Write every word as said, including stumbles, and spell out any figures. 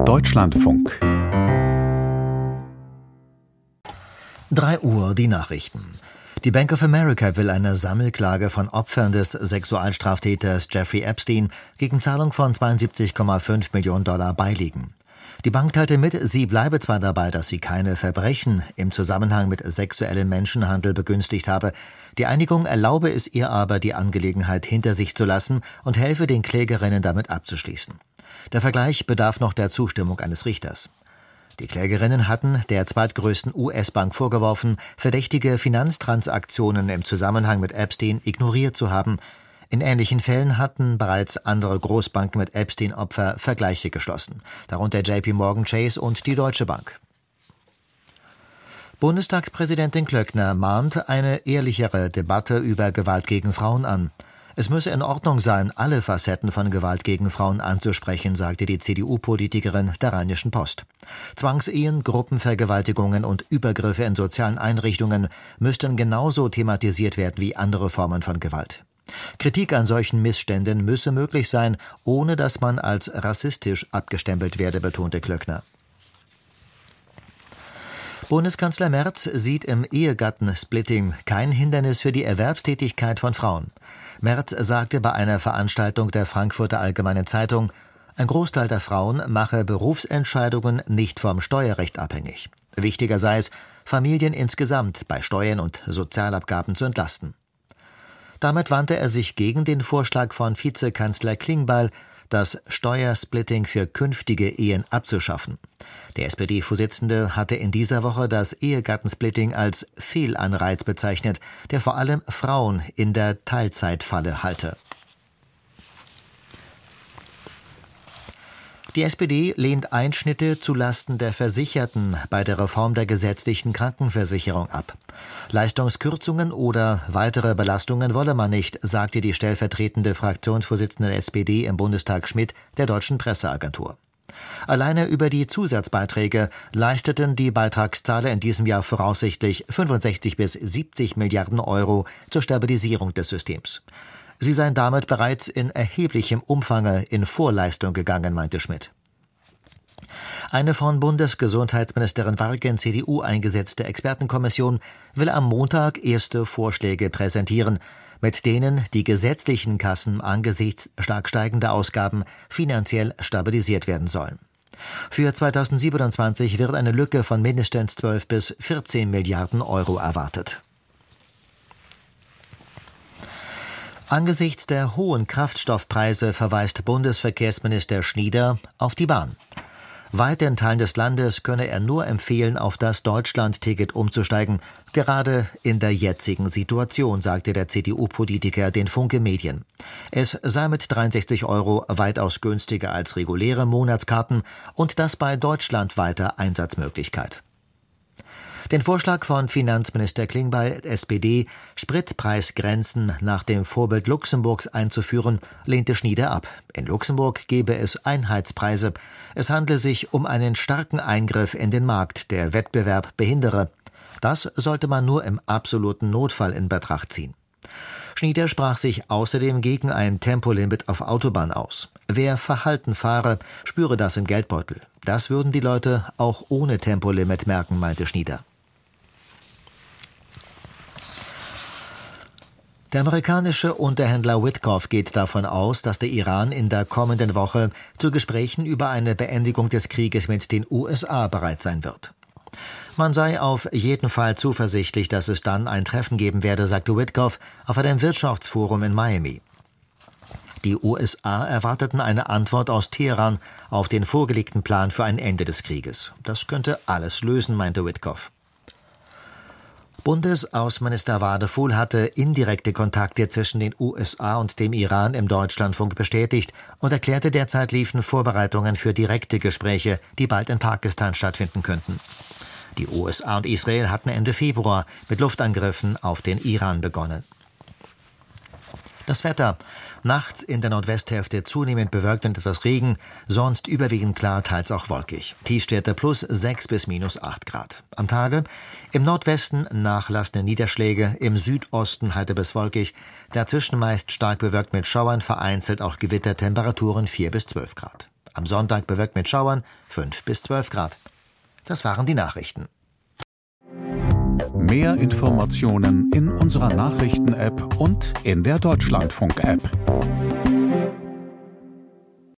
Deutschlandfunk. drei Uhr, die Nachrichten. Die Bank of America will eine Sammelklage von Opfern des Sexualstraftäters Jeffrey Epstein gegen Zahlung von zweiundsiebzig Komma fünf Millionen Dollar beilegen. Die Bank teilte mit, sie bleibe zwar dabei, dass sie keine Verbrechen im Zusammenhang mit sexuellem Menschenhandel begünstigt habe. Die Einigung erlaube es ihr aber, die Angelegenheit hinter sich zu lassen und helfe den Klägerinnen damit abzuschließen. Der Vergleich bedarf noch der Zustimmung eines Richters. Die Klägerinnen hatten der zweitgrößten U S-Bank vorgeworfen, verdächtige Finanztransaktionen im Zusammenhang mit Epstein ignoriert zu haben. In ähnlichen Fällen hatten bereits andere Großbanken mit Epstein-Opfer Vergleiche geschlossen, darunter J P Morgan Chase und die Deutsche Bank. Bundestagspräsidentin Klöckner mahnt eine ehrlichere Debatte über Gewalt gegen Frauen an. Es müsse in Ordnung sein, alle Facetten von Gewalt gegen Frauen anzusprechen, sagte die C D U-Politikerin der Rheinischen Post. Zwangsehen, Gruppenvergewaltigungen und Übergriffe in sozialen Einrichtungen müssten genauso thematisiert werden wie andere Formen von Gewalt. Kritik an solchen Missständen müsse möglich sein, ohne dass man als rassistisch abgestempelt werde, betonte Klöckner. Bundeskanzler Merz sieht im Ehegattensplitting kein Hindernis für die Erwerbstätigkeit von Frauen. Merz sagte bei einer Veranstaltung der Frankfurter Allgemeinen Zeitung, ein Großteil der Frauen mache Berufsentscheidungen nicht vom Steuerrecht abhängig. Wichtiger sei es, Familien insgesamt bei Steuern und Sozialabgaben zu entlasten. Damit wandte er sich gegen den Vorschlag von Vizekanzler Klingbeil, das Steuersplitting für künftige Ehen abzuschaffen. Der S P D-Vorsitzende hatte in dieser Woche das Ehegattensplitting als Fehlanreiz bezeichnet, der vor allem Frauen in der Teilzeitfalle halte. Die S P D lehnt Einschnitte zulasten der Versicherten bei der Reform der gesetzlichen Krankenversicherung ab. Leistungskürzungen oder weitere Belastungen wolle man nicht, sagte die stellvertretende Fraktionsvorsitzende der S P D im Bundestag Schmidt der Deutschen Presseagentur. Alleine über die Zusatzbeiträge leisteten die Beitragszahler in diesem Jahr voraussichtlich fünfundsechzig bis siebzig Milliarden Euro zur Stabilisierung des Systems. Sie seien damit bereits in erheblichem Umfang in Vorleistung gegangen, meinte Schmidt. Eine von Bundesgesundheitsministerin Warken C D U eingesetzte Expertenkommission will am Montag erste Vorschläge präsentieren, mit denen die gesetzlichen Kassen angesichts stark steigender Ausgaben finanziell stabilisiert werden sollen. Für zweitausendsiebenundzwanzig wird eine Lücke von mindestens zwölf bis vierzehn Milliarden Euro erwartet. Angesichts der hohen Kraftstoffpreise verweist Bundesverkehrsminister Schnieder auf die Bahn. Weiten Teilen des Landes könne er nur empfehlen, auf das Deutschland-Ticket umzusteigen, gerade in der jetzigen Situation, sagte der C D U-Politiker den Funke Medien. Es sei mit dreiundsechzig Euro weitaus günstiger als reguläre Monatskarten und das bei deutschlandweiter Einsatzmöglichkeit. Den Vorschlag von Finanzminister Klingbeil, S P D, Spritpreisgrenzen nach dem Vorbild Luxemburgs einzuführen, lehnte Schnieder ab. In Luxemburg gebe es Einheitspreise. Es handle sich um einen starken Eingriff in den Markt, der Wettbewerb behindere. Das sollte man nur im absoluten Notfall in Betracht ziehen. Schnieder sprach sich außerdem gegen ein Tempolimit auf Autobahn aus. Wer verhalten fahre, spüre das im Geldbeutel. Das würden die Leute auch ohne Tempolimit merken, meinte Schnieder. Der amerikanische Unterhändler Witkoff geht davon aus, dass der Iran in der kommenden Woche zu Gesprächen über eine Beendigung des Krieges mit den U S A bereit sein wird. Man sei auf jeden Fall zuversichtlich, dass es dann ein Treffen geben werde, sagte Witkoff auf einem Wirtschaftsforum in Miami. Die U S A erwarteten eine Antwort aus Teheran auf den vorgelegten Plan für ein Ende des Krieges. Das könnte alles lösen, meinte Witkoff. Bundesaußenminister Wadefuhl hatte indirekte Kontakte zwischen den U S A und dem Iran im Deutschlandfunk bestätigt und erklärte, derzeit liefen Vorbereitungen für direkte Gespräche, die bald in Pakistan stattfinden könnten. Die U S A und Israel hatten Ende Februar mit Luftangriffen auf den Iran begonnen. Das Wetter. Nachts in der Nordwesthälfte zunehmend bewölkt und etwas Regen, sonst überwiegend klar, teils auch wolkig. Tiefstwerte plus sechs bis minus acht Grad. Am Tage im Nordwesten nachlassende Niederschläge, im Südosten heiter bis wolkig, dazwischen meist stark bewölkt mit Schauern, vereinzelt auch Gewitter, Temperaturen vier bis zwölf Grad. Am Sonntag bewölkt mit Schauern, fünf bis zwölf Grad. Das waren die Nachrichten. Mehr Informationen in unserer Nachrichten-App und in der Deutschlandfunk-App.